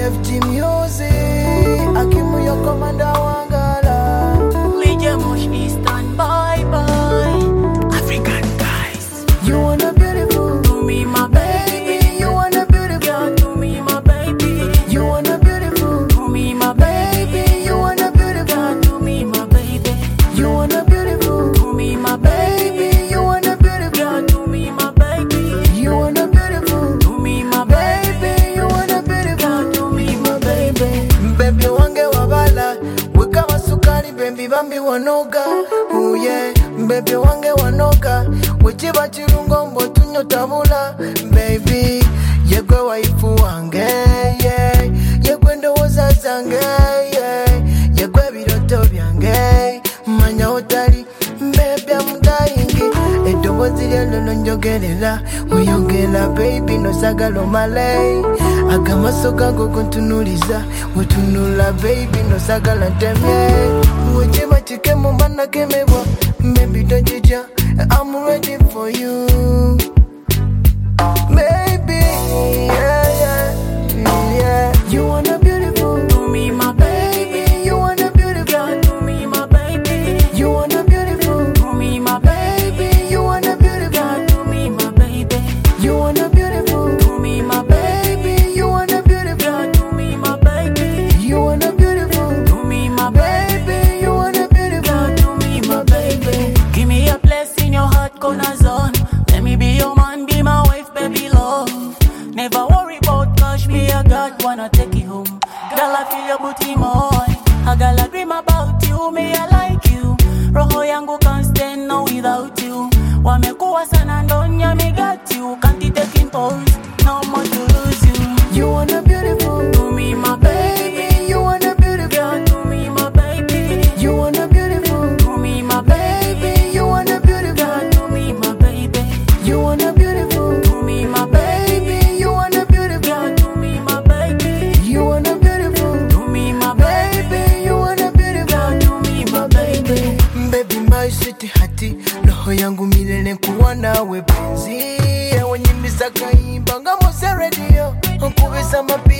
FG Music, Akimu yo komanda wangala. Lija Mosh Eastern, bye bye. African guys. You wanna beautiful, To me my baby. you wanna beautiful, Yeah, to me my baby. you wanna beautiful, To me my baby. you wanna beautiful, Yeah, to me my baby. you wanna beautiful, To me my baby. you wanna beautiful, Yeah, to me my baby. you wanna beautiful, To me my baby. you wanna beautiful. Yeah, to me my baby. Baby wange wabala, weka wasukari baby bambi wanoga. Oh yeah, baby wange wanoga, wechiba chirungo mbo tunyo tabula. Baby, yegwe waifu wange, yeah. Yegwe ndowoza zange, yeah. Yegwe biroto byange, manya otali, baby I'm dying. Edowozi lelo njogerera, oyongera baby no sagalo malay. Agamaso gago kontunuliza, utunula baby no sagala temye. Uchiba chike mumbana kemebwa, baby don't you jump, I'm ready for you. Baby, yeah, yeah, yeah. You wanna beautiful, To me my baby. you wanna beautiful, Yeah, to me my baby. you wanna beautiful, To me my baby. you wanna beautiful, Yeah, to me my baby. you wanna beautiful, To me my baby. you wanna beautiful, Yeah, to me my baby. you wanna beautiful, To me my baby. baby, you wanna beautiful. Yeah, to me my baby. Give me a place in your heart, corner zone. Let me be your man, be my wife, baby love. Never worry about cash, me I got wanna take you home. Girl, I feel your booty more. I gotta dream about you, me I like you. Roho yangu can't stand no without you. Wamekuwa sana ndonya, me got you. Can't take in pause, no more to lose you. You wanna beautiful, To me my baby. you wanna beautiful, Yeah, to me my baby. you wanna beautiful, To me my baby. you wanna beautiful, Yeah, to me my baby. you wanna beautiful, To me my baby. you wanna beautiful, Yeah, to me my baby. you wanna beautiful, To me my baby. baby, you wanna beautiful. Yeah, to me my baby. Baby my sweet hati, roho yangu milele kuwa nawe penzi. Ewe nyimisa kaimba nga mose radio, nkubisa mapi